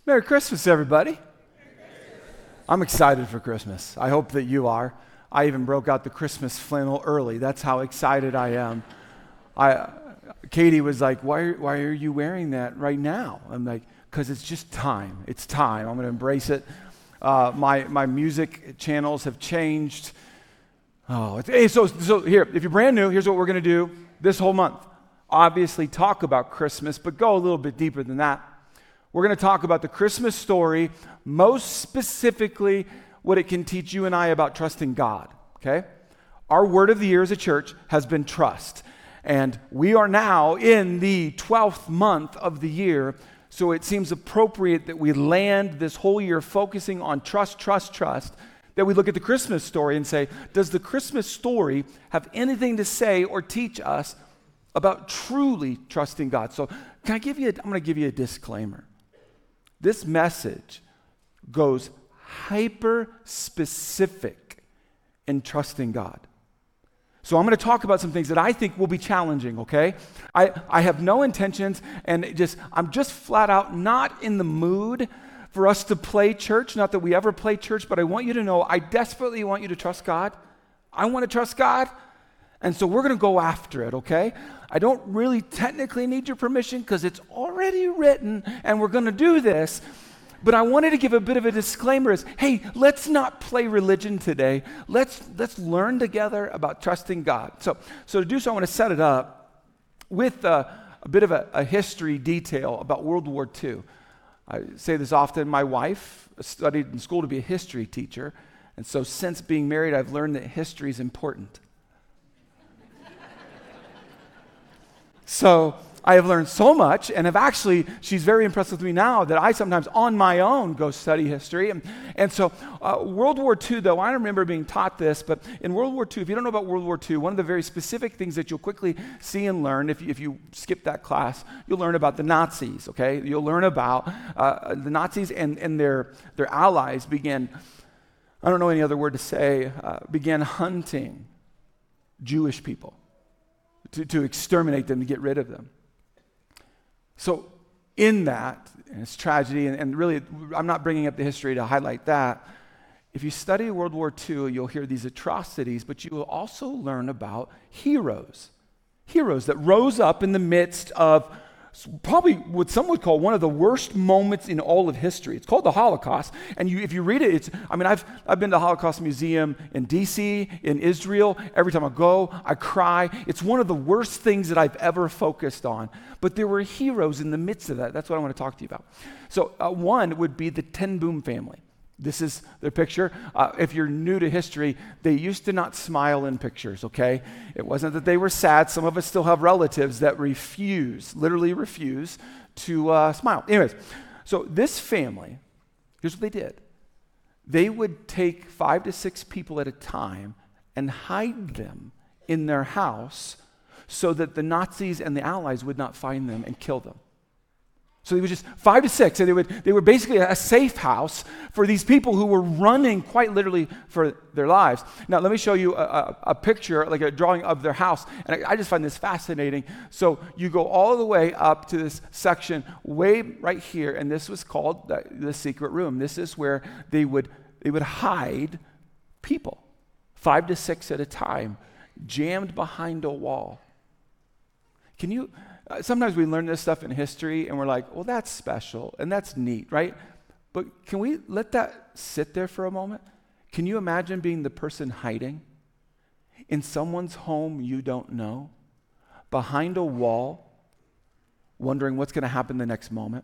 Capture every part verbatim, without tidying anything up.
Merry Christmas, everybody. I'm excited for Christmas. I hope that you are. I even broke out the Christmas flannel early. That's how excited I am. I, Katie was like, why, why are you wearing that right now? I'm like, because it's just time. It's time. I'm going to embrace it. Uh, my, my music channels have changed. Oh, it's, hey, so, so here, if you're brand new, here's what we're going to do this whole month. Obviously talk about Christmas, but go a little bit deeper than that. We're going to talk about the Christmas story, most specifically what it can teach you and I about trusting God, okay? Our word of the year as a church has been trust, and we are now in the twelfth month of the year, so it seems appropriate that we land this whole year focusing on trust, trust, trust, that we look at the Christmas story and say, does the Christmas story have anything to say or teach us about truly trusting God? So can I give you, a, I'm going to give you a disclaimer. This message goes hyper-specific in trusting God. So I'm going to talk about some things that I think will be challenging, okay? I, I have no intentions, and it just I'm just flat out not in the mood for us to play church. Not that we ever play church, but I want you to know I desperately want you to trust God. I want to trust God, and so we're going to go after it, okay? I don't really technically need your permission because it's already written and we're going to do this. But I wanted to give a bit of a disclaimer as, hey, let's not play religion today. Let's let's learn together about trusting God. So, so to do so, I want to set it up with a, a bit of a, a history detail about World War Two. I say this often. My wife studied in school to be a history teacher. And so since being married, I've learned that history is important. So I have learned so much, and have actually, she's very impressed with me now that I sometimes on my own go study history. And, and so uh, World War Two, though, I remember being taught this, but in World War Two, if you don't know about World War Two, one of the very specific things that you'll quickly see and learn, if you, if you skip that class, you'll learn about the Nazis, okay? You'll learn about uh, the Nazis and, and their, their allies began, I don't know any other word to say, uh, began hunting Jewish people. To, to exterminate them, to get rid of them. So in that, and it's tragedy, and, and really, I'm not bringing up the history to highlight that. If you study World War Two, you'll hear these atrocities, but you will also learn about heroes. Heroes that rose up in the midst of probably what some would call one of the worst moments in all of history. It's called the Holocaust, and you, if you read it, it's, I mean, I've I've been to the Holocaust Museum in D C, in Israel. Every time I go, I cry. It's one of the worst things that I've ever focused on. But there were heroes in the midst of that. That's what I want to talk to you about. So uh, one would be the Ten Boom family. This is their picture. Uh, if you're new to history, they used to not smile in pictures, okay? It wasn't that they were sad. Some of us still have relatives that refuse, literally refuse, to uh, smile. Anyways, so this family, here's what they did. They would take five to six people at a time and hide them in their house so that the Nazis and the Allies would not find them and kill them. So they were just five to six, and they would they were basically a safe house for these people who were running quite literally for their lives. Now, let me show you a, a, a picture, like a drawing of their house, and I, I just find this fascinating. So you go all the way up to this section way right here, and this was called the, the secret room. This is where they would they would hide people, five to six at a time, jammed behind a wall. Can you... Uh, sometimes we learn this stuff in history and we're like, well, that's special and that's neat, right? But can we let that sit there for a moment? Can you imagine being the person hiding in someone's home you don't know, behind a wall, wondering what's going to happen the next moment?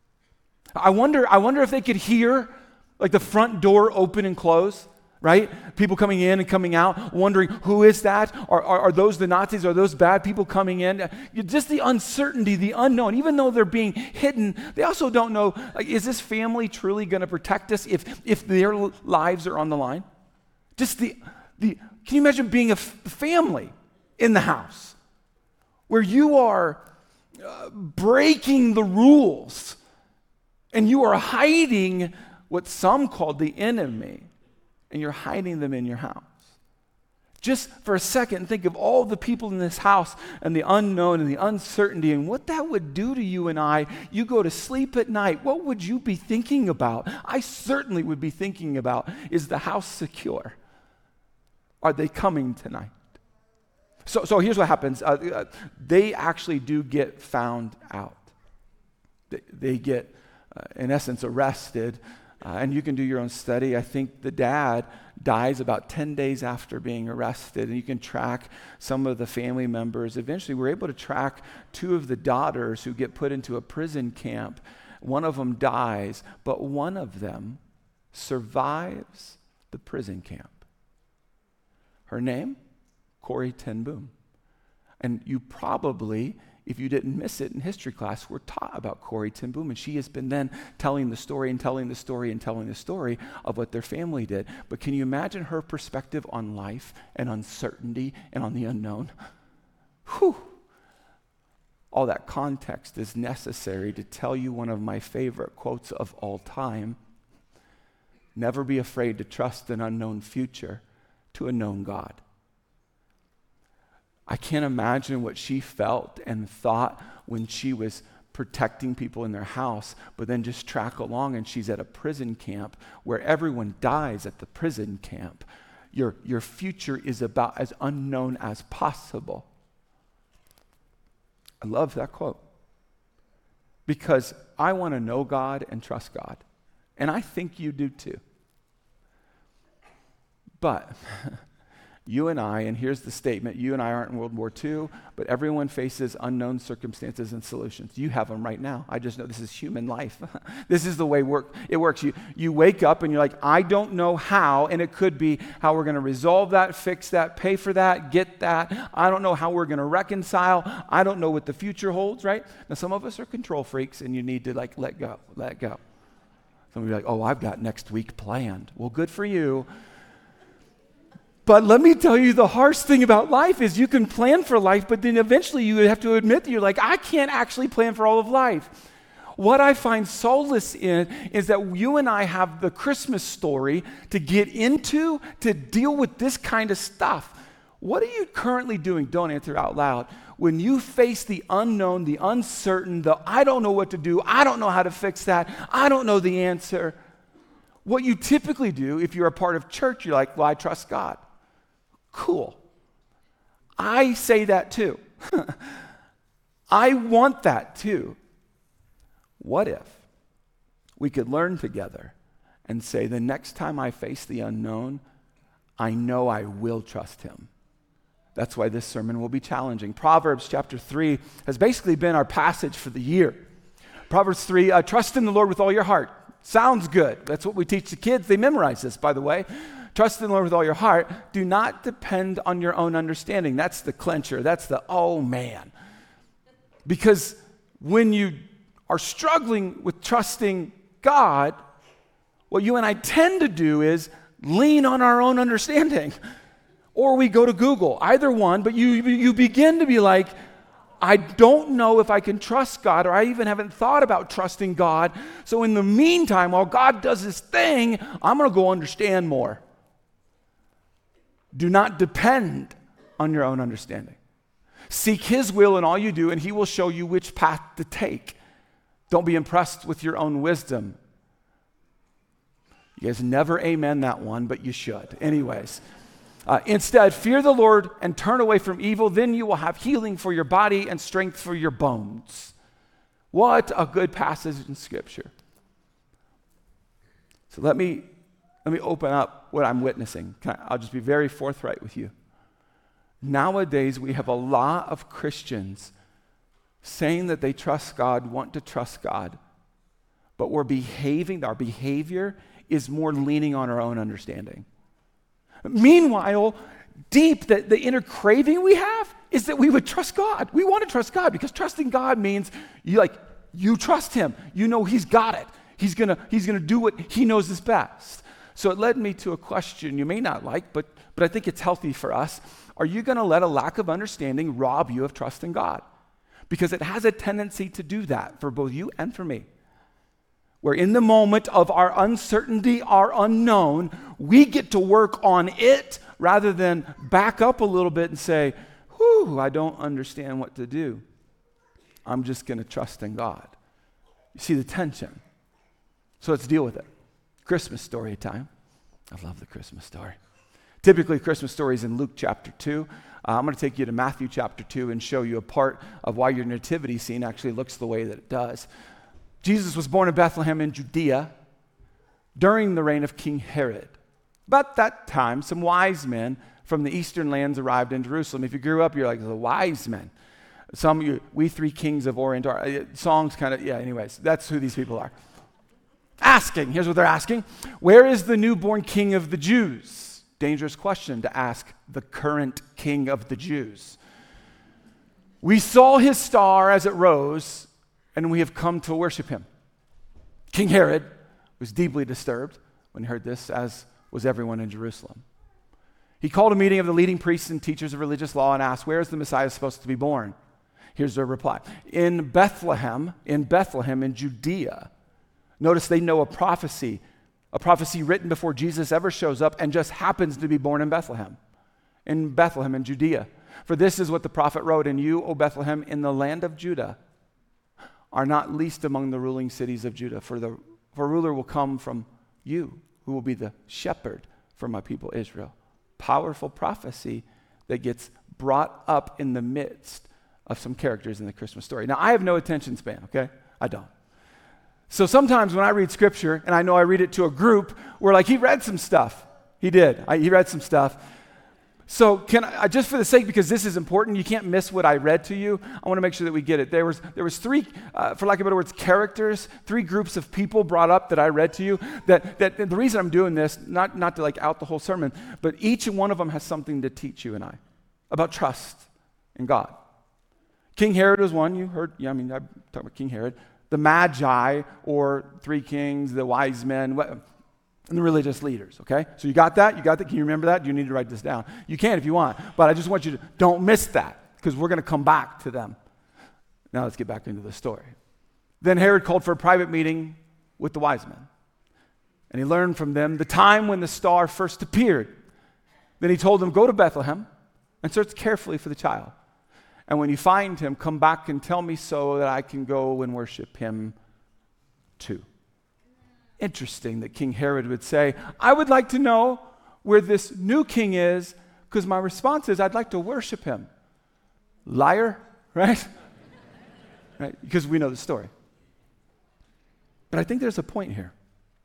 I wonder, I wonder if they could hear like the front door open and close. Right? People coming in and coming out, wondering, who is that? Are, are, are those the Nazis? Are those bad people coming in? Just the uncertainty, the unknown. Even though they're being hidden, they also don't know, like, is this family truly going to protect us if, if their lives are on the line? Just the, the, can you imagine being a f- family in the house where you are uh, breaking the rules and you are hiding what some called the enemy, and you're hiding them in your house. Just for a second, think of all the people in this house and the unknown and the uncertainty and what that would do to you and I. You go to sleep at night, what would you be thinking about? I certainly would be thinking about, is the house secure? Are they coming tonight? So, so here's what happens. Uh, uh, they actually do get found out. They, they get, uh, in essence, arrested. Uh, and you can do your own study. I think the dad dies about ten days after being arrested, and you can track some of the family members. Eventually, we're able to track two of the daughters who get put into a prison camp. One of them dies, but one of them survives the prison camp. Her name? Corrie ten Boom. And you probably, if you didn't miss it in history class, were taught about Corrie ten Boom, and she has been then telling the story and telling the story and telling the story of what their family did. But can you imagine her perspective on life and uncertainty and on the unknown? Whew. All that context is necessary to tell you one of my favorite quotes of all time. Never be afraid to trust an unknown future to a known God. I can't imagine what she felt and thought when she was protecting people in their house, but then just track along and she's at a prison camp where everyone dies at the prison camp. Your, your future is about as unknown as possible. I love that quote because I want to know God and trust God, and I think you do too. But you and I, and here's the statement, you and I aren't in World War Two, but everyone faces unknown circumstances and solutions. You have them right now. I just know this is human life. This is the way work, it works. You, you wake up and you're like, I don't know how, and it could be how we're going to resolve that, fix that, pay for that, get that. I don't know how we're going to reconcile. I don't know what the future holds, right? Now, some of us are control freaks, and you need to like let go, let go. Some of you are like, oh, I've got next week planned. Well, good for you. But let me tell you, the harsh thing about life is you can plan for life, but then eventually you have to admit that you're like, I can't actually plan for all of life. What I find solace in is that you and I have the Christmas story to get into, to deal with this kind of stuff. What are you currently doing? Don't answer out loud. When you face the unknown, the uncertain, the I don't know what to do, I don't know how to fix that, I don't know the answer. What you typically do, if you're a part of church, you're like, well, I trust God. Cool. I say that too. I want that too. What if we could learn together and say, the next time I face the unknown, I know I will trust him. That's why this sermon will be challenging. Proverbs chapter three has basically been our passage for the year. Proverbs three, uh, trust in the Lord with all your heart. Sounds good. That's what we teach the kids. They memorize this, by the way. Trust in the Lord with all your heart. Do not depend on your own understanding. That's the clincher. That's the, oh man. Because when you are struggling with trusting God, what you and I tend to do is lean on our own understanding. Or we go to Google, either one, but you, you begin to be like, I don't know if I can trust God, or I even haven't thought about trusting God. So in the meantime, while God does his thing, I'm going to go understand more. Do not depend on your own understanding. Seek his will in all you do, and he will show you which path to take. Don't be impressed with your own wisdom. You guys never amen that one, but you should. Anyways, uh, instead, fear the Lord and turn away from evil. Then you will have healing for your body and strength for your bones. What a good passage in Scripture. So let me Let me open up what I'm witnessing. Can I, I'll just be very forthright with you. Nowadays, we have a lot of Christians saying that they trust God, want to trust God, but we're behaving, our behavior is more leaning on our own understanding. Meanwhile, deep, the, the inner craving we have is that we would trust God. We want to trust God because trusting God means you like you trust him. You know he's got it. He's gonna, he's gonna do what he knows is best. So it led me to a question you may not like, but, but I think it's healthy for us. Are you going to let a lack of understanding rob you of trust in God? Because it has a tendency to do that for both you and for me. Where in the moment of our uncertainty, our unknown, we get to work on it rather than back up a little bit and say, whew, I don't understand what to do. I'm just going to trust in God. You see the tension. So let's deal with it. Christmas story time. I love the Christmas story. Typically, Christmas story is in Luke chapter two. Uh, I'm going to take you to Matthew chapter two and show you a part of why your nativity scene actually looks the way that it does. Jesus was born in Bethlehem in Judea during the reign of King Herod. About that time, some wise men from the eastern lands arrived in Jerusalem. If you grew up, you're like, the wise men. Some of you, we three kings of Orient are, uh, songs kind of, yeah, anyways, that's who these people are. Asking, here's what they're asking. Where is the newborn king of the Jews? Dangerous question to ask the current king of the Jews. We saw his star as it rose, and we have come to worship him. King Herod was deeply disturbed when he heard this, as was everyone in Jerusalem. He called a meeting of the leading priests and teachers of religious law and asked, where is the Messiah supposed to be born? Here's their reply. In Bethlehem, in Bethlehem in Judea. Notice they know a prophecy, a prophecy written before Jesus ever shows up and just happens to be born in Bethlehem. In Bethlehem in Judea. For this is what the prophet wrote, and you, O Bethlehem, in the land of Judah, are not least among the ruling cities of Judah, for the for a ruler will come from you, who will be the shepherd for my people Israel. Powerful prophecy that gets brought up in the midst of some characters in the Christmas story. Now, I have no attention span, okay? I don't. So sometimes when I read scripture, and I know I read it to a group, we're like, he read some stuff. He did. I, he read some stuff. So can I, just for the sake, because this is important, you can't miss what I read to you. I want to make sure that we get it. There was there was three, uh, for lack of better words, characters, three groups of people brought up that I read to you. That that the reason I'm doing this, not not to like out the whole sermon, but each one of them has something to teach you and I about trust in God. King Herod was one. You heard? Yeah, I mean, I'm talking about King Herod. The Magi, or three kings, the wise men. What, and the religious leaders, okay? So you got that? You got that? Can you remember that? Do you need to write this down? You can if you want, but I just want you to, don't miss that, because we're going to come back to them. Now let's get back into the story. Then Herod called for a private meeting with the wise men, and he learned from them the time when the star first appeared. Then he told them, go to Bethlehem and search carefully for the child. And when you find him, come back and tell me so that I can go and worship him too. Interesting that King Herod would say, I would like to know where this new king is, because my response is, I'd like to worship him. Liar, right? Right? Because we know the story. But I think there's a point here.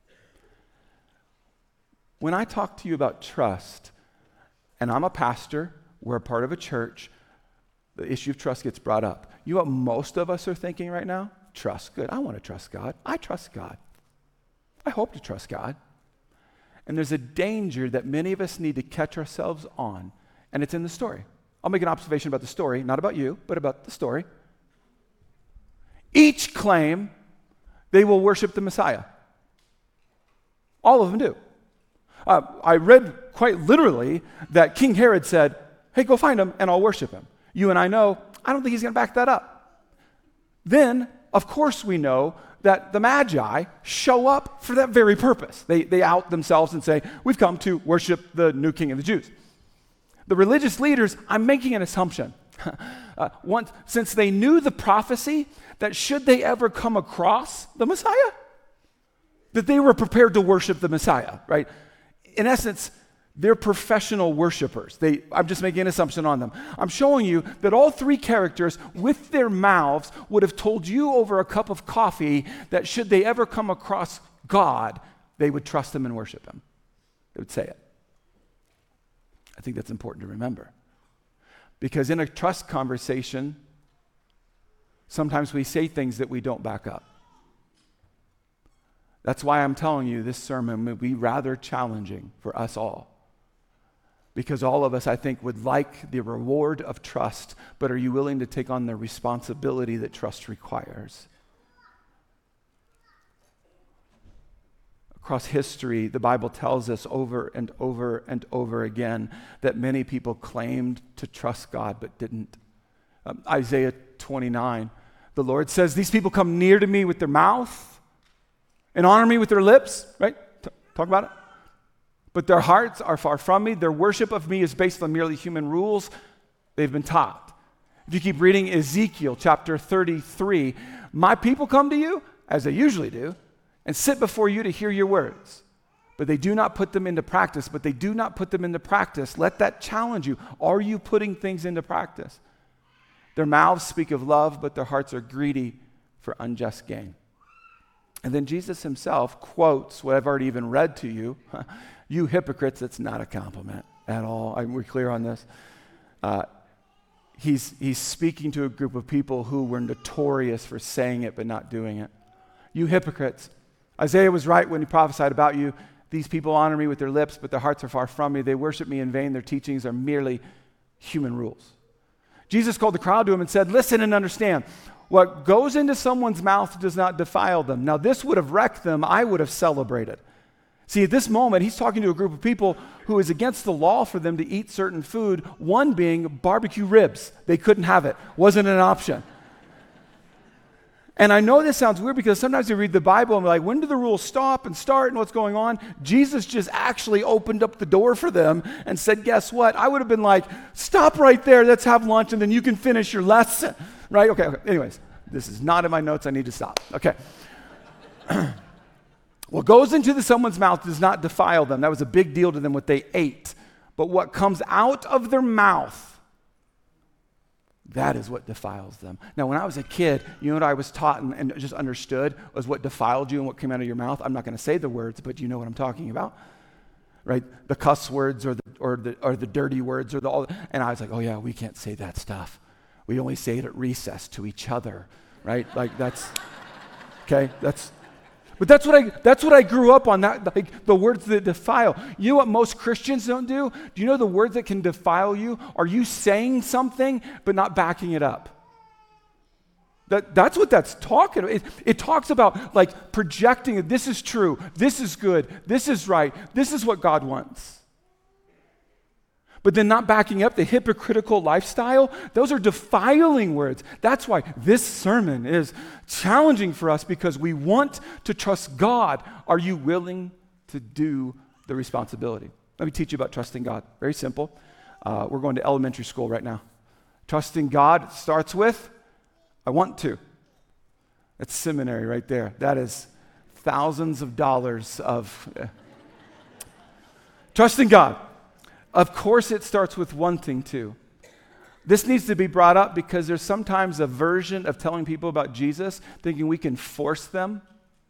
When I talk to you about trust, and I'm a pastor, we're a part of a church, the issue of trust gets brought up. You know what most of us are thinking right now? Trust. Good. I want to trust God. I trust God. I hope to trust God. And there's a danger that many of us need to catch ourselves on, and it's in the story. I'll make an observation about the story, not about you, but about the story. Each claim they will worship the Messiah. All of them do. Uh, I read quite literally that King Herod said, hey, go find him and I'll worship him. You and I know, I don't think he's going to back that up. Then, of course, we know that the Magi show up for that very purpose. They, they out themselves and say, we've come to worship the new king of the Jews. The religious leaders, I'm making an assumption. uh, once, since they knew the prophecy that should they ever come across the Messiah, that they were prepared to worship the Messiah, right? In essence, they're professional worshipers. They, I'm just making an assumption on them. I'm showing you that all three characters with their mouths would have told you over a cup of coffee that should they ever come across God, they would trust him and worship him. They would say it. I think that's important to remember. Because in a trust conversation, sometimes we say things that we don't back up. That's why I'm telling you this sermon will be rather challenging for us all. Because all of us, I think, would like the reward of trust, but are you willing to take on the responsibility that trust requires? Across history, the Bible tells us over and over and over again that many people claimed to trust God but didn't. Um, Isaiah twenty-nine, the Lord says, these people come near to me with their mouth and honor me with their lips, right? T- talk about it. but their hearts are far from me. Their worship of me is based on merely human rules they've been taught. If you keep reading Ezekiel chapter thirty-three, my people come to you, as they usually do, and sit before you to hear your words. But they do not put them into practice. But they do not put them into practice. Let that challenge you. Are you putting things into practice? Their mouths speak of love, but their hearts are greedy for unjust gain. And then Jesus himself quotes what I've already even read to you. You hypocrites, it's not a compliment at all. I, we're clear on this. Uh, he's, he's speaking to a group of people who were notorious for saying it but not doing it. You hypocrites. Isaiah was right when he prophesied about you. These people honor me with their lips, but their hearts are far from me. They worship me in vain. Their teachings are merely human rules. Jesus called the crowd to him and said, listen and understand. What goes into someone's mouth does not defile them. Now, this would have wrecked them. I would have celebrated. See, at this moment, he's talking to a group of people who is against the law for them to eat certain food, one being barbecue ribs. They couldn't have it. Wasn't an option. And I know this sounds weird because sometimes you read the Bible and we're like, when do the rules stop and start and what's going on? Jesus just actually opened up the door for them and said, guess what? I would have been like, stop right there, let's have lunch and then you can finish your lesson, right? Okay, okay. Anyways, this is not in my notes, I need to stop. Okay. What goes into someone's mouth does not defile them. That was a big deal to them, what they ate. But what comes out of their mouth, that is what defiles them. Now, when I was a kid, you know what I was taught and, and just understood was what defiled you and what came out of your mouth. I'm not going to say the words, but you know what I'm talking about, right? The cuss words or the or the or the dirty words or the all. And I was like, oh yeah, we can't say that stuff. We only say it at recess to each other, right? Like that's okay. That's. But that's what I that's what I grew up on, that like the words that defile. You know what most Christians don't do? Do you know the words that can defile you? Are you saying something but not backing it up? That that's what that's talking about. It, it talks about like projecting it. This is true. This is good. This is right. This is what God wants. But then not backing up the hypocritical lifestyle, those are defiling words. That's why this sermon is challenging for us because we want to trust God. Are you willing to do the responsibility? Let me teach you about trusting God. Very simple. Uh, we're going to elementary school right now. Trusting God starts with, I want to. That's seminary right there. That is thousands of dollars of... Uh, trusting God. Of course, it starts with wanting to. This needs to be brought up because there's sometimes a version of telling people about Jesus thinking we can force them.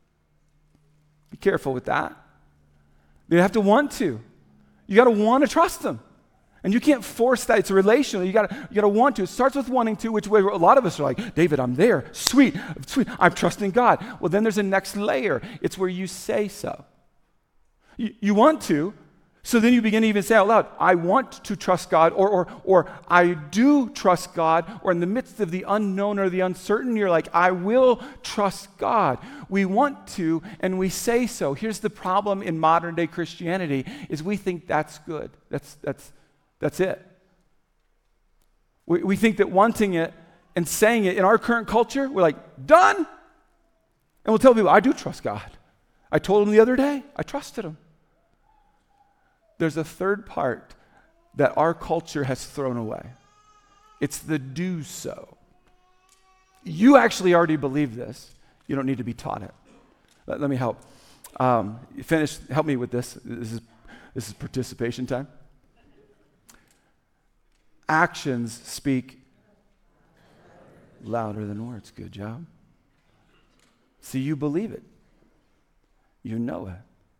Be careful with that. You have to want to. You got to want to trust them. And you can't force that. It's a relational. You got to you got to want to. It starts with wanting to, which way a lot of us are like, David, I'm there. Sweet, sweet. I'm trusting God. Well, then there's a next layer. It's where you say so. You, you want to. So then you begin to even say out loud, I want to trust God, or, or, or I do trust God, or in the midst of the unknown or the uncertain, you're like, I will trust God. We want to, and we say so. Here's the problem in modern day Christianity, is we think that's good. That's, that's, that's it. We, we think that wanting it and saying it in our current culture, we're like, done. And we'll tell people, I do trust God. I told him the other day, I trusted him. There's a third part that our culture has thrown away. It's the do so. You actually already believe this. You don't need to be taught it. Let, let me help. Um, finish. Help me with this. This is this is participation time. Actions speak louder than words. Good job. See, you believe it. You know it.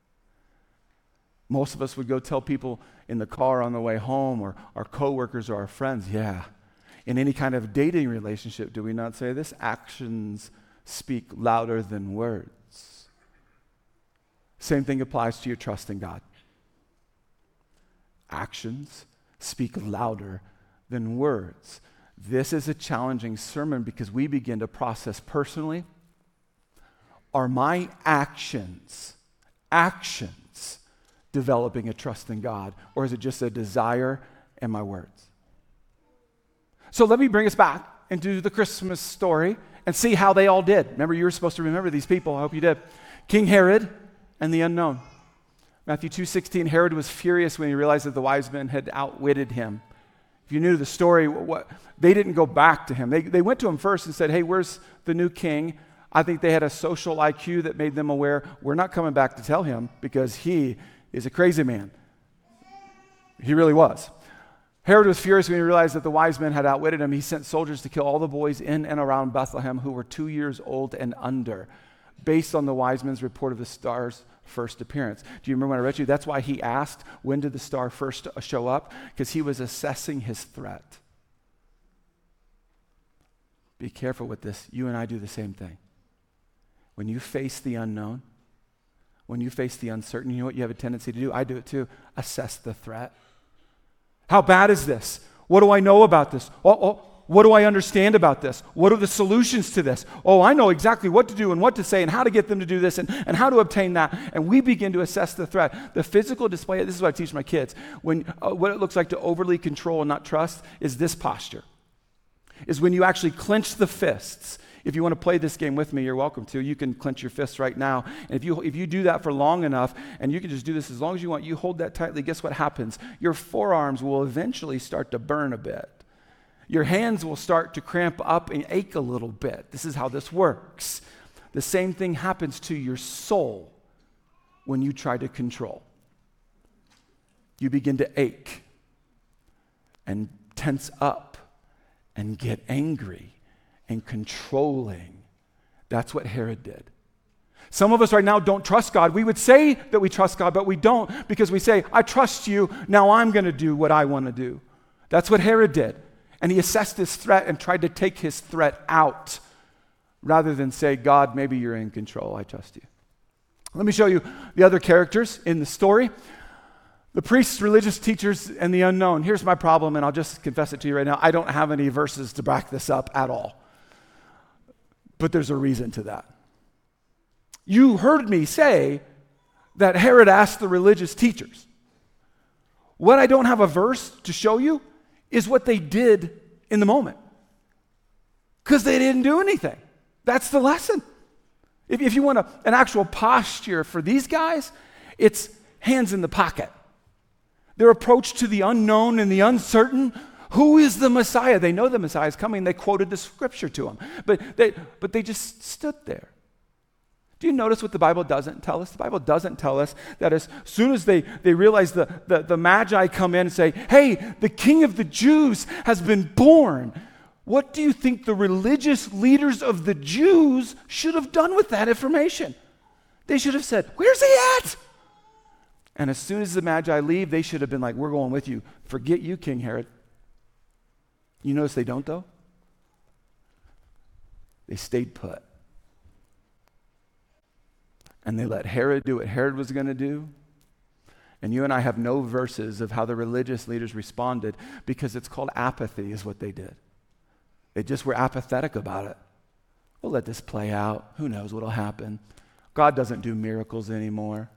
Most of us would go tell people in the car on the way home, or our coworkers or our friends, yeah. In any kind of dating relationship, do we not say this? Actions speak louder than words. Same thing applies to your trust in God. Actions speak louder than words. This is a challenging sermon because we begin to process personally. Are my actions, actions, developing a trust in God, or is it just a desire and my words? So let me bring us back into the Christmas story and see how they all did. Remember, you were supposed to remember these people. I hope you did. King Herod and the unknown. Matthew two sixteen, Herod was furious when he realized that the wise men had outwitted him. If you knew the story, what, they didn't go back to him. They, they went to him first and said, hey, where's the new king? I think they had a social I Q that made them aware, we're not coming back to tell him because he is a crazy man. He really was. Herod was furious when he realized that the wise men had outwitted him. He sent soldiers to kill all the boys in and around Bethlehem who were two years old and under, based on the wise men's report of the star's first appearance. Do you remember when I read to you? That's why he asked, when did the star first show up? Because he was assessing his threat. Be careful with this. You and I do the same thing. When you face the unknown, when you face the uncertain, you know what you have a tendency to do? I do it too. Assess the threat. How bad is this? What do I know about this? Oh, oh, what do I understand about this? What are the solutions to this? Oh, I know exactly what to do and what to say and how to get them to do this and, and how to obtain that. And we begin to assess the threat. The physical display, this is what I teach my kids, when uh, what it looks like to overly control and not trust is this posture. Is when you actually clench the fists. If you want to play this game with me, you're welcome to. You can clench your fists right now. And if you if you do that for long enough, and you can just do this as long as you want, you hold that tightly, guess what happens? Your forearms will eventually start to burn a bit. Your hands will start to cramp up and ache a little bit. This is how this works. The same thing happens to your soul when you try to control. You begin to ache and tense up and get angry and controlling. That's what Herod did. Some of us right now don't trust God. We would say that we trust God, but we don't because we say, I trust you, now I'm going to do what I want to do. That's what Herod did. And he assessed his threat and tried to take his threat out rather than say, God, maybe you're in control. I trust you. Let me show you the other characters in the story. The priests, religious teachers, and the unknown. Here's my problem, and I'll just confess it to you right now. I don't have any verses to back this up at all. But there's a reason to that. You heard me say that Herod asked the religious teachers. What I don't have a verse to show you is what they did in the moment. Because they didn't do anything. That's the lesson. If, if you want a, an actual posture for these guys, it's hands in the pocket. Their approach to the unknown and the uncertain. Who is the Messiah? They know the Messiah is coming. They quoted the scripture to him. But they, but they just stood there. Do you notice what the Bible doesn't tell us? The Bible doesn't tell us that as soon as they, they realize the, the, the Magi come in and say, hey, the King of the Jews has been born. What do you think the religious leaders of the Jews should have done with that information? They should have said, where's he at? And as soon as the Magi leave, they should have been like, we're going with you. Forget you, King Herod. You notice they don't, though? They stayed put. And they let Herod do what Herod was going to do. And you and I have no verses of how the religious leaders responded because it's called apathy is what they did. They just were apathetic about it. We'll let this play out. Who knows what will happen? God doesn't do miracles anymore.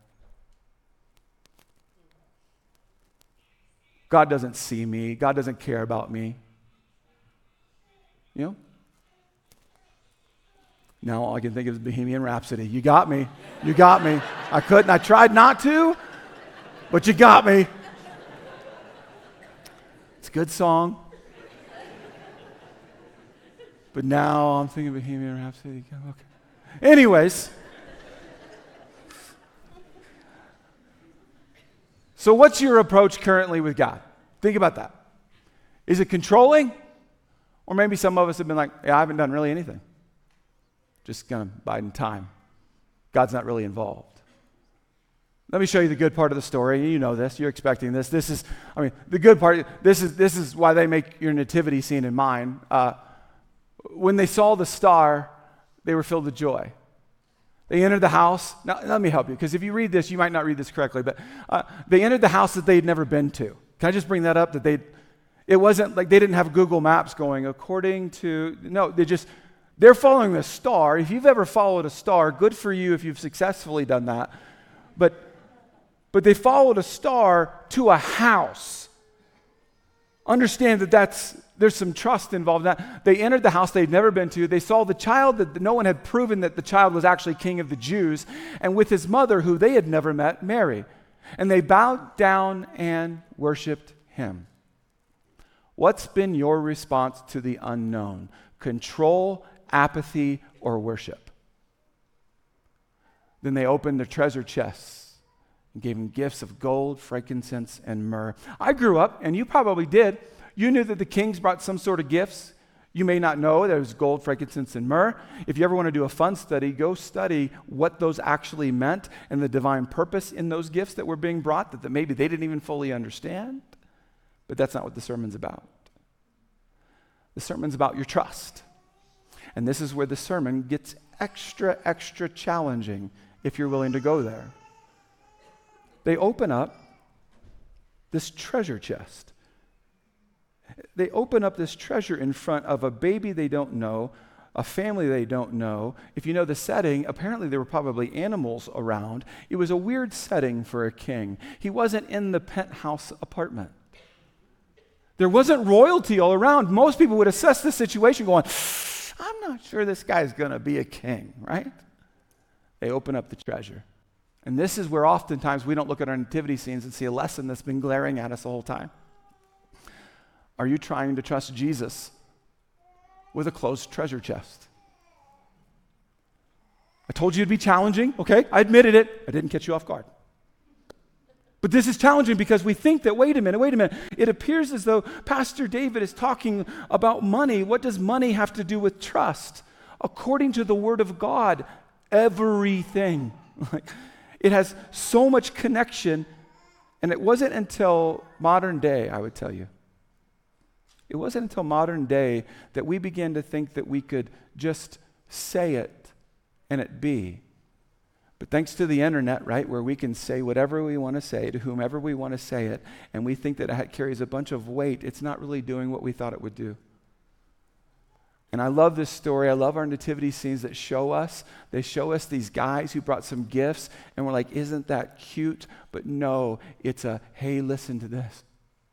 God doesn't see me. God doesn't care about me. You know? Now all I can think of is Bohemian Rhapsody. You got me. You got me. I couldn't. I tried not to, but you got me. It's a good song. But now I'm thinking Bohemian Rhapsody. Okay. Anyways. So what's your approach currently with God? Think about that. Is it controlling? Or maybe some of us have been like, yeah, I haven't done really anything. Just kind of biding time. God's not really involved. Let me show you the good part of the story. You know this. You're expecting this. This is, I mean, the good part, this is this is why they make your nativity scene in mind. Uh, when they saw the star, they were filled with joy. They entered the house. Now, let me help you, because if you read this, you might not read this correctly, but uh, they entered the house that they had never been to. Can I just bring that up? That they, it wasn't like they didn't have Google Maps going according to, no, they just, they're following a star. If you've ever followed a star, good for you if you've successfully done that. But, but they followed a star to a house. Understand that that's, there's some trust involved in that. They entered the house they'd never been to. They saw the child that no one had proven that the child was actually king of the Jews, and with his mother, who they had never met, Mary. And they bowed down and worshiped him. What's been your response to the unknown? Control, apathy, or worship? Then they opened their treasure chests and gave him gifts of gold, frankincense, and myrrh. I grew up, and you probably did. You knew that the kings brought some sort of gifts. You may not know there was gold, frankincense, and myrrh. If you ever want to do a fun study, go study what those actually meant and the divine purpose in those gifts that were being brought that, that maybe they didn't even fully understand. But that's not what the sermon's about. The sermon's about your trust. And this is where the sermon gets extra, extra challenging if you're willing to go there. They open up this treasure chest. They open up this treasure in front of a baby they don't know, a family they don't know. If you know the setting, apparently there were probably animals around. It was a weird setting for a king. He wasn't in the penthouse apartment. There wasn't royalty all around. Most people would assess the situation going, I'm not sure this guy's going to be a king, right? They open up the treasure. And this is where oftentimes we don't look at our nativity scenes and see a lesson that's been glaring at us the whole time. Are you trying to trust Jesus with a closed treasure chest? I told you it'd be challenging, okay? I admitted it. I didn't catch you off guard. But this is challenging because we think that, wait a minute, wait a minute. It appears as though Pastor David is talking about money. What does money have to do with trust? According to the Word of God, everything. It has so much connection, and it wasn't until modern day, I would tell you. It wasn't until modern day that we began to think that we could just say it and it be. But thanks to the internet, right, where we can say whatever we want to say to whomever we want to say it, and we think that it carries a bunch of weight, it's not really doing what we thought it would do. And I love this story. I love our nativity scenes that show us. They show us these guys who brought some gifts, and we're like, isn't that cute? But no, it's a, hey, listen to this.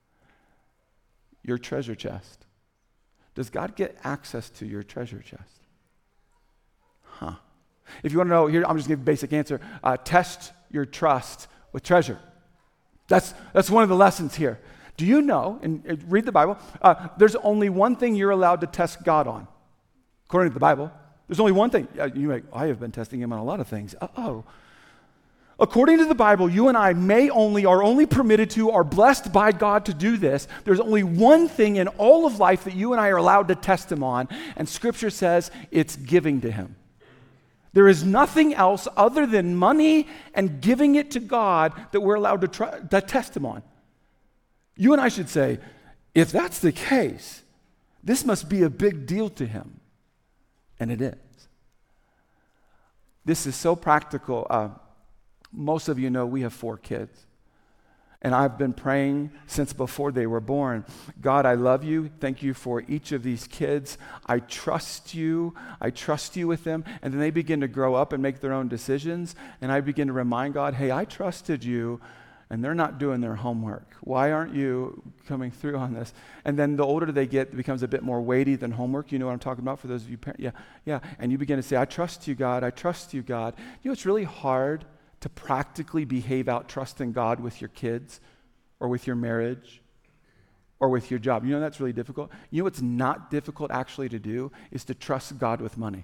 Your treasure chest. Does God get access to your treasure chest? Huh. If you want to know, here, I'm just going to give a basic answer. Uh, test your trust with treasure. That's, that's one of the lessons here. Do you know, and, and read the Bible, uh, there's only one thing you're allowed to test God on, according to the Bible. There's only one thing. Uh, you may, I have been testing him on a lot of things. Uh-oh. According to the Bible, you and I may only, are only permitted to, are blessed by God to do this. There's only one thing in all of life that you and I are allowed to test him on, and Scripture says it's giving to him. There is nothing else other than money and giving it to God that we're allowed to, try, to test him on. You and I should say, if that's the case, this must be a big deal to him. And it is. This is so practical. Uh, most of you know we have four kids. And I've been praying since before they were born. God, I love you. Thank you for each of these kids. I trust you. I trust you with them. And then they begin to grow up and make their own decisions. And I begin to remind God, hey, I trusted you, and they're not doing their homework. Why aren't you coming through on this? And then the older they get, it becomes a bit more weighty than homework. You know what I'm talking about for those of you parents? Yeah, yeah. And you begin to say, I trust you, God. I trust you, God. You know, it's really hard to practically behave out trust in God with your kids or with your marriage or with your job. You know that's really difficult? You know what's not difficult actually to do is to trust God with money.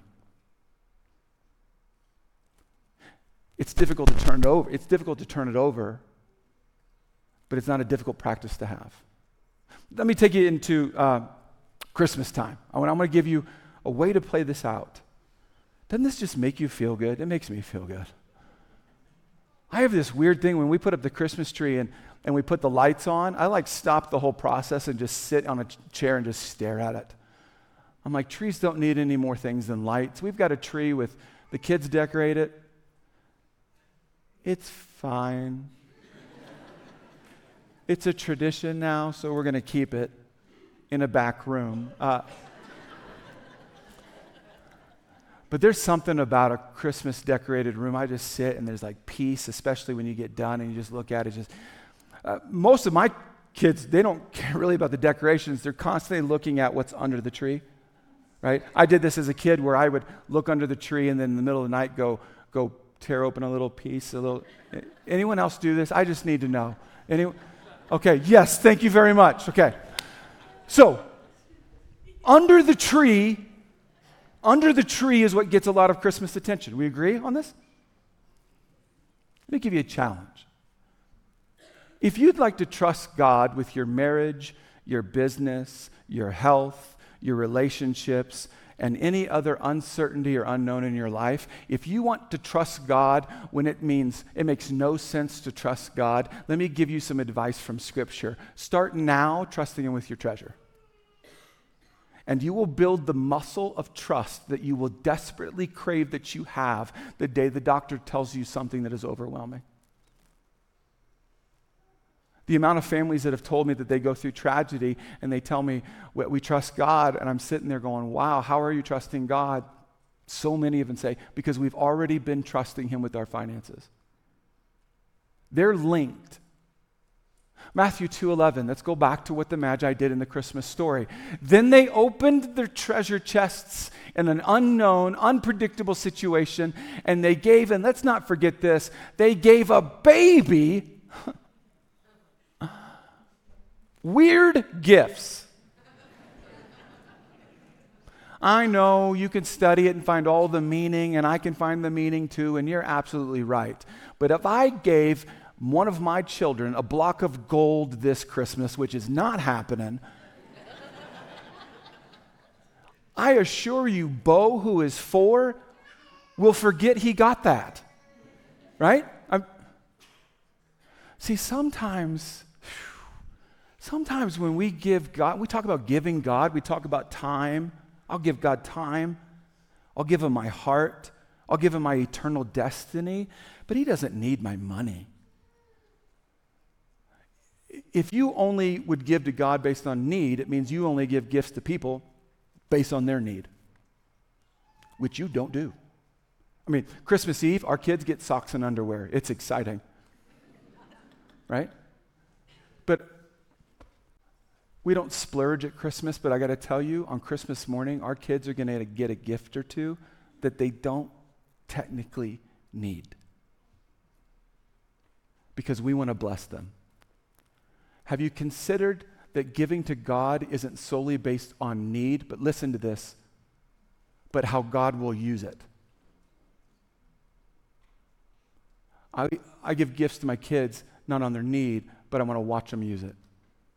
It's difficult to turn it over. It's difficult to turn it over, but it's not a difficult practice to have. Let me take you into uh, Christmas time. I want, I'm going to give you a way to play this out. Doesn't this just make you feel good? It makes me feel good. I have this weird thing when we put up the Christmas tree and, and we put the lights on, I like stop the whole process and just sit on a ch- chair and just stare at it. I'm like, trees don't need any more things than lights. We've got a tree with the kids decorate it. It's fine. It's a tradition now, so we're going to keep it in a back room. Uh, But there's something about a Christmas decorated room. I just sit and there's like peace, especially when you get done and you just look at it. Just uh, most of my kids, they don't care really about the decorations. They're constantly looking at what's under the tree, right? I did this as a kid where I would look under the tree and then in the middle of the night go go tear open a little piece, a little. Anyone else do this? I just need to know. Anyone? Okay, yes, thank you very much. Okay. So, under the tree, under the tree is what gets a lot of Christmas attention. We agree on this? Let me give you a challenge. If you'd like to trust God with your marriage, your business, your health, your relationships, and any other uncertainty or unknown in your life, if you want to trust God when it means it makes no sense to trust God, let me give you some advice from Scripture. Start now trusting Him with your treasure. And you will build the muscle of trust that you will desperately crave that you have the day the doctor tells you something that is overwhelming. The amount of families that have told me that they go through tragedy and they tell me, we, we trust God, and I'm sitting there going, wow, how are you trusting God? So many of them say, because we've already been trusting Him with our finances. They're linked. Matthew two eleven, let's go back to what the Magi did in the Christmas story. Then they opened their treasure chests in an unknown, unpredictable situation, and they gave, and let's not forget this, they gave a baby weird gifts. I know you can study it and find all the meaning, and I can find the meaning too, and you're absolutely right. But if I gave one of my children a block of gold this Christmas, which is not happening, I assure you, Bo, who is four, will forget he got that. Right? I'm, see, sometimes... Sometimes when we give God, we talk about giving God, we talk about time. I'll give God time. I'll give Him my heart. I'll give Him my eternal destiny. But He doesn't need my money. If you only would give to God based on need, it means you only give gifts to people based on their need, which you don't do. I mean, Christmas Eve, our kids get socks and underwear. It's exciting. Right? But we don't splurge at Christmas, but I got to tell you, on Christmas morning, our kids are going to get a gift or two that they don't technically need because we want to bless them. Have you considered that giving to God isn't solely based on need, but listen to this, but how God will use it? I, I give gifts to my kids, not on their need, but I want to watch them use it.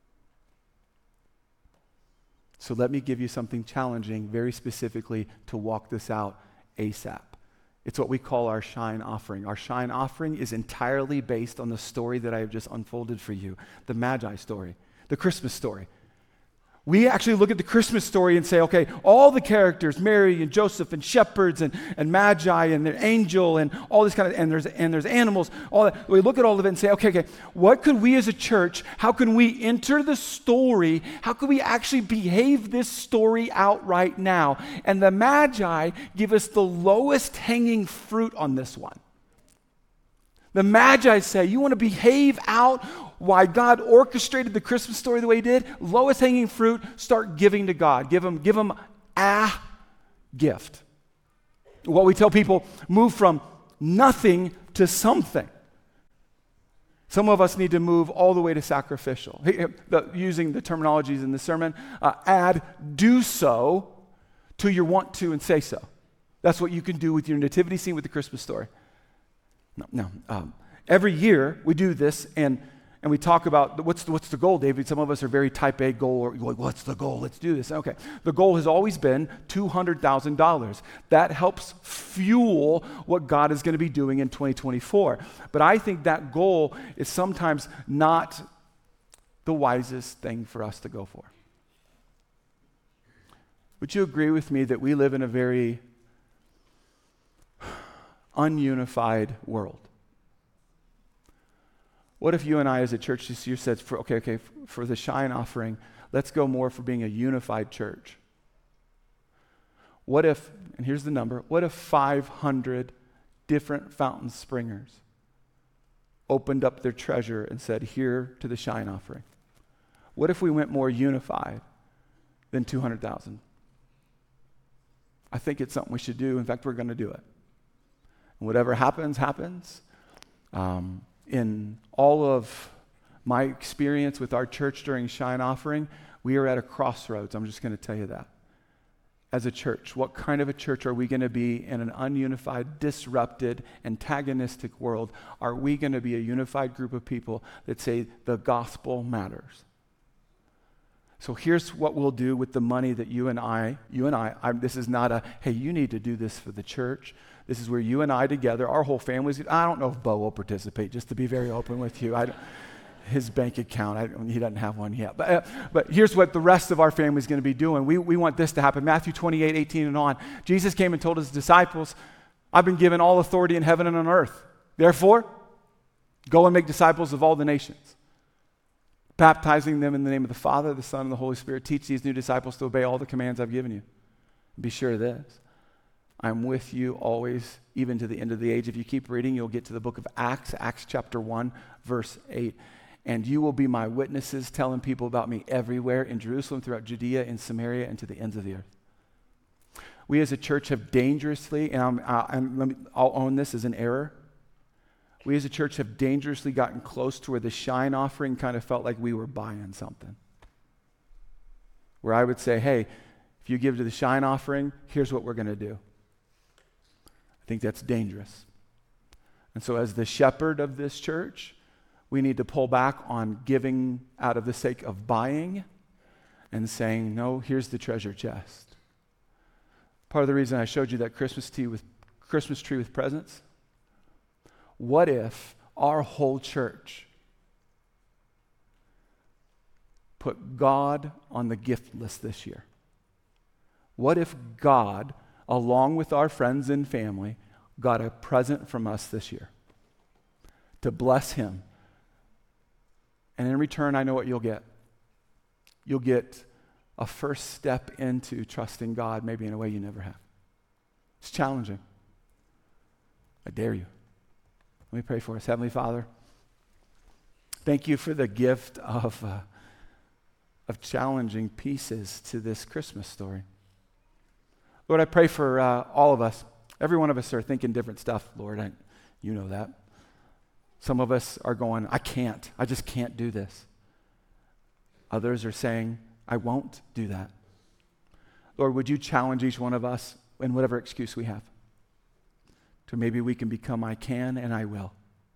So let me give you something challenging, very specifically, to walk this out ASAP. It's what we call our shine offering. Our shine offering is entirely based on the story that I have just unfolded for you, the Magi story, the Christmas story. We actually look at the Christmas story and say, okay, all the characters, Mary and Joseph and shepherds and, and Magi and the angel and all this kind of, and there's, and there's animals, all that. We look at all of it and say, okay, okay, what could we as a church, how can we enter the story? How can we actually behave this story out right now? And the Magi give us the lowest hanging fruit on this one. The Magi say, you want to behave out why God orchestrated the Christmas story the way He did? Lowest hanging fruit, start giving to God. Give Him, give Him a gift. What we tell people, move from nothing to something. Some of us need to move all the way to sacrificial. The, using the terminologies in the sermon, uh, add do so to your want to and say so. That's what you can do with your nativity scene with the Christmas story. No, no. Um, every year we do this, and and we talk about what's the, what's the goal, David? Some of us are very type A goal, or like, what's the goal? Let's do this. Okay, the goal has always been two hundred thousand dollars. That helps fuel what God is going to be doing in twenty twenty-four. But I think that goal is sometimes not the wisest thing for us to go for. Would you agree with me that we live in a very ununified world? What if you and I as a church this year said, for, okay, okay, for the shine offering, let's go more for being a unified church? What if, and here's the number, what if five hundred different Fountain Springers opened up their treasure and said, here to the shine offering? What if we went more unified than two hundred thousand? I think it's something we should do. In fact, we're going to do it. And whatever happens, happens. Um, in all of my experience with our church during Shine Offering, we are at a crossroads. I'm just going to tell you that. As a church, what kind of a church are we going to be in an ununified, disrupted, antagonistic world? Are we going to be a unified group of people that say the gospel matters? So here's what we'll do with the money that you and I, you and I, I'm, this is not a, hey, you need to do this for the church. This is where you and I together, our whole families, I don't know if Bo will participate, just to be very open with you. I don't, his bank account, I, he doesn't have one yet. But, uh, but here's what the rest of our family is going to be doing. We, we want this to happen. Matthew twenty-eight, eighteen and on. Jesus came and told his disciples, I've been given all authority in heaven and on earth. Therefore, go and make disciples of all the nations, baptizing them in the name of the Father, the Son, and the Holy Spirit. Teach these new disciples to obey all the commands I've given you. Be sure of this. I'm with you always, even to the end of the age. If you keep reading, you'll get to the book of Acts, Acts chapter one, verse eight. And you will be my witnesses, telling people about me everywhere in Jerusalem, throughout Judea, in Samaria, and to the ends of the earth. We as a church have dangerously, and, I'm, uh, and let me, I'll own this as an error, we as a church have dangerously gotten close to where the Shine Offering kind of felt like we were buying something. Where I would say, hey, if you give to the Shine Offering, here's what we're going to do. I think that's dangerous. And so as the shepherd of this church, we need to pull back on giving out of the sake of buying and saying, no, here's the treasure chest. Part of the reason I showed you that Christmas tree with, Christmas tree with presents, what if our whole church put God on the gift list this year? What if God, along with our friends and family, got a present from us this year to bless him? And in return, I know what you'll get. You'll get a first step into trusting God, maybe in a way you never have. It's challenging. I dare you. Let me pray for us. Heavenly Father, thank you for the gift of, uh, of challenging pieces to this Christmas story. Lord, I pray for uh, all of us. Every one of us are thinking different stuff, Lord. I, you know that. Some of us are going, I can't. I just can't do this. Others are saying, I won't do that. Lord, would you challenge each one of us in whatever excuse we have to maybe we can become I can and I will.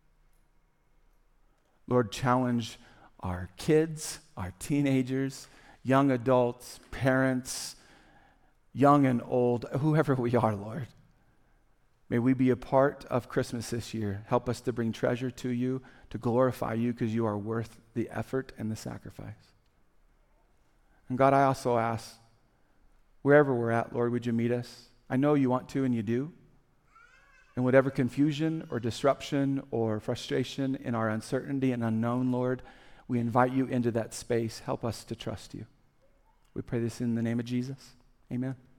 Lord, challenge our kids, our teenagers, young adults, parents, young and old, whoever we are, Lord. May we be a part of Christmas this year. Help us to bring treasure to you, to glorify you, because you are worth the effort and the sacrifice. And God, I also ask, wherever we're at, Lord, would you meet us? I know you want to and you do. And whatever confusion or disruption or frustration in our uncertainty and unknown, Lord, we invite you into that space. Help us to trust you. We pray this in the name of Jesus. Amen.